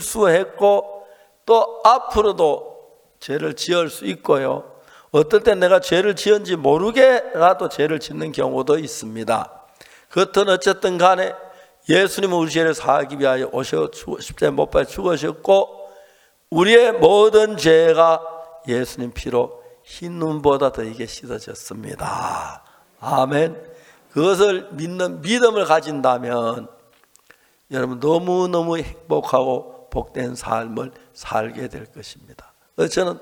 실수했고 또 앞으로도 죄를 지을 수 있고요. 어떨 땐 내가 죄를 지은지 모르게라도 죄를 짓는 경우도 있습니다. 그것은 어쨌든 간에 예수님은 우리 죄를 사하기 위하여 오셔 십자가에 못 박혀 죽으셨고 우리의 모든 죄가 예수님 피로 흰 눈보다 더 이게 씻어졌습니다. 아멘. 그것을 믿는 믿음을 가진다면 여러분 너무너무 행복하고 복된 삶을 살게 될 것입니다. 저는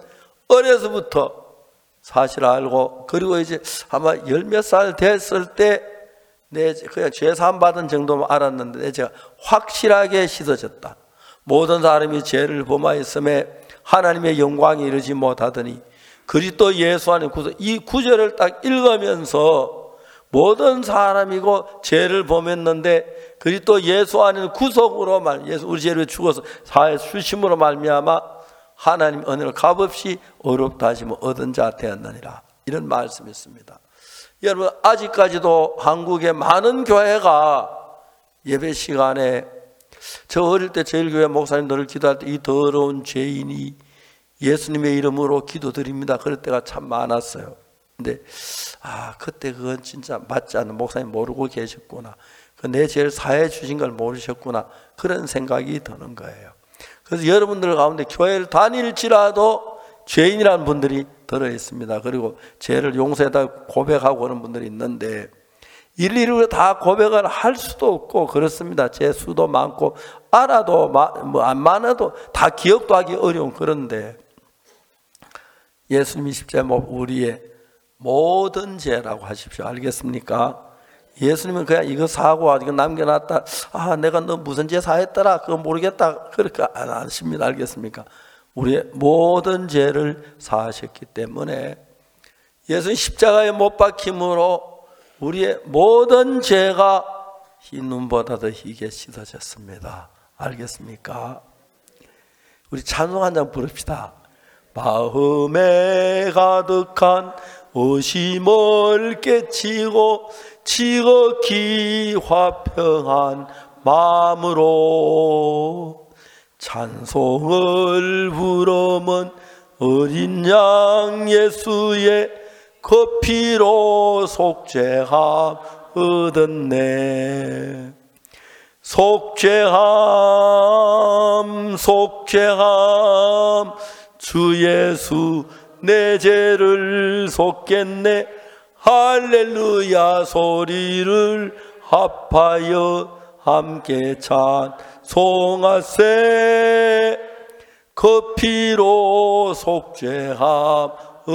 어려서부터 사실 알고 그리고 이제 아마 열 몇 살 됐을 때 그냥 죄 사함 받은 정도만 알았는데 제가 확실하게 씻어졌다. 모든 사람이 죄를 범하였음에 하나님의 영광에 이르지 못하더니 그리스도 예수 안에 구속, 이 구절을 딱 읽으면서 모든 사람이고 죄를 범했는데 그리스도 예수 안에 구속으로 예수 우리 죄를 죽어서 사해 주심으로 말미암아 하나님 은혜를 값없이 어렵다 하시면 얻은 자 되었느니라. 이런 말씀이 있습니다. 여러분 아직까지도 한국의 많은 교회가 예배 시간에 저 어릴 때 제일교회 목사님들을 기도할 때 이 더러운 죄인이 예수님의 이름으로 기도드립니다. 그럴 때가 참 많았어요. 근데 그때 그건 진짜 맞지 않는 목사님 모르고 계셨구나. 내 죄를 사해 주신 걸 모르셨구나. 그런 생각이 드는 거예요. 그래서 여러분들 가운데 교회를 다닐지라도 죄인이라는 분들이 들어있습니다. 그리고 죄를 용서해다 고백하고 오는 분들이 있는데 일일이 다 고백을 할 수도 없고 그렇습니다. 제 수도 많고 알아도 안 많아도 다 기억도 하기 어려운 그런데 예수님이 십자가에 우리의 모든 죄라고 하십시오. 알겠습니까? 예수님은 그냥 이거 사고 이거 남겨놨다. 내가 너 무슨 죄 사했더라. 그거 모르겠다. 그렇게 안 하십니다. 알겠습니까? 우리의 모든 죄를 사하셨기 때문에 예수님 십자가에 못 박힘으로 우리의 모든 죄가 흰 눈보다 더 희게 씻어졌습니다. 알겠습니까? 우리 찬송 한 장 부릅시다. 마음에 가득한 의심을 깨치고 지극히 화평한 마음으로 찬송을 부르면 어린 양 예수의 그 피로 속죄함 얻었네. 속죄함 속죄함 주 예수 내 죄를 속겠네. 할렐루야 소리를 합하여 함께 찬송하세. 그 피로 속죄함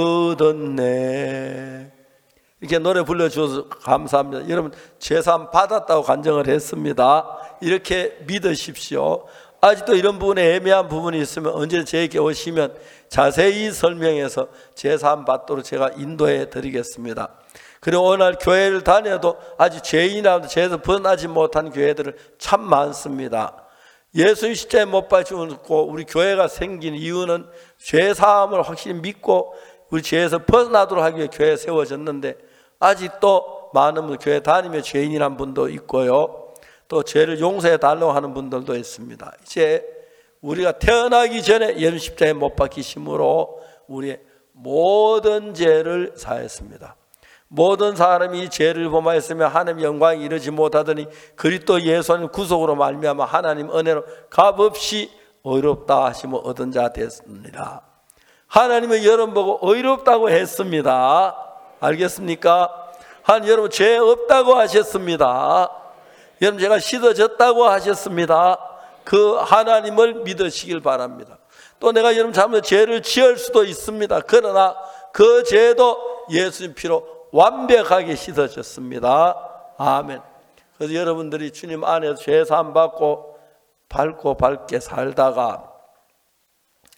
얻었네. 이렇게 노래 불러주셔서 감사합니다. 여러분 죄사함 받았다고 간증을 했습니다. 이렇게 믿으십시오. 아직도 이런 부분에 애매한 부분이 있으면 언제든 저에게 오시면 자세히 설명해서 죄사함 받도록 제가 인도해 드리겠습니다. 그리고 오늘 교회를 다녀도 아직 죄인이라도 죄에서 벗어나지 못한 교회들은 참 많습니다. 예수님 십자가에 못 박히고 우리 교회가 생긴 이유는 죄사함을 확실히 믿고 우리 죄에서 벗어나도록 하기 위해 교회에 세워졌는데 아직도 많은 분 교회 다니며 죄인이란 분도 있고요. 또 죄를 용서해 달라고 하는 분들도 있습니다. 이제 우리가 태어나기 전에 예수님 십자가에 못 박히심으로 우리의 모든 죄를 사했습니다. 모든 사람이 죄를 범하였으며 하나님 영광이 이르지 못하더니 그리스도 예수 안에 구속으로 말미암아 하나님 은혜로 값없이 의롭다 하시면 얻은 자 됐습니다. 하나님은 여러분 보고 의롭다고 했습니다. 알겠습니까? 하나님 여러분 죄 없다고 하셨습니다. 여러분 제가 씻어졌다고 하셨습니다. 그 하나님을 믿으시길 바랍니다. 또 내가 여러분 잘못 죄를 지을 수도 있습니다. 그러나 그 죄도 예수님 피로 완벽하게 씻어졌습니다. 아멘. 그래서 여러분들이 주님 안에서 죄 사함 받고 밝고 밝게 살다가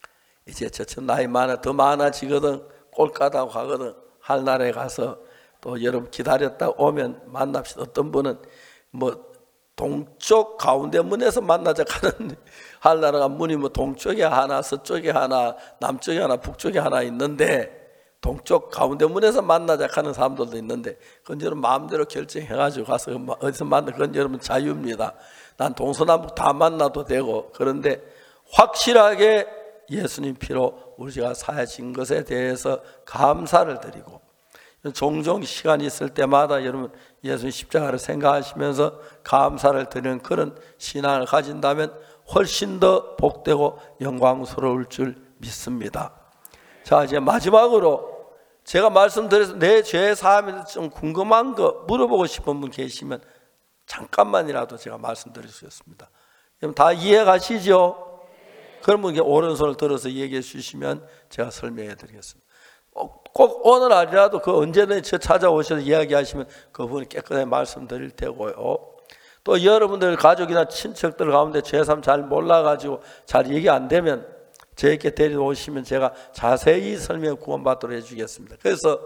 이제 저처럼 나이 많아 더 많아지거든 꼴까다고 가거든 한나라에 가서 또 여러분 기다렸다 오면 만납시다. 어떤 분은 뭐 동쪽 가운데 문에서 만나자 하는 한나라가 문이 뭐 동쪽에 하나 서쪽에 하나 남쪽에 하나 북쪽에 하나 있는데 동쪽 가운데 문에서 만나자 하는 사람들도 있는데 그건 여러분 마음대로 결정해가지고 가서 어디서 만나 그건 여러분 자유입니다. 난 동서남북 다 만나도 되고 그런데 확실하게 예수님 피로 우리가 사해진 것에 대해서 감사를 드리고 종종 시간이 있을 때마다 여러분 예수님 십자가를 생각하시면서 감사를 드리는 그런 신앙을 가진다면 훨씬 더 복되고 영광스러울 줄 믿습니다. 자, 이제 마지막으로 제가 말씀드려서 내 죄 사함에 좀 궁금한 거 물어보고 싶은 분 계시면 잠깐만이라도 제가 말씀드릴 수 있습니다. 그럼 다 이해 가시죠? 그러면 이게 오른손을 들어서 얘기해 주시면 제가 설명해 드리겠습니다. 꼭 오늘 아니라도 그 언제든지 저 찾아오셔서 이야기하시면 그분이 깨끗하게 말씀드릴 테고요. 또 여러분들 가족이나 친척들 가운데 죄삼 잘 몰라가지고 잘 얘기 안 되면 저에게 데려오시면 제가 자세히 설명 구원받도록 해주겠습니다. 그래서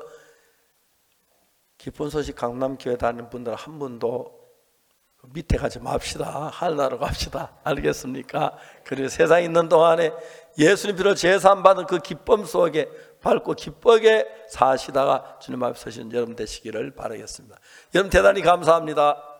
기쁜 소식 강남교회 다니는 분들 한 분도 밑에 가지 맙시다. 하늘나라로 갑시다. 알겠습니까? 그리고 세상에 있는 동안에 예수님 피로 제사함 받은 그 기쁨 속에 밝고 기쁘게 사시다가 주님 앞에 서신 여러분 되시기를 바라겠습니다. 여러분 대단히 감사합니다.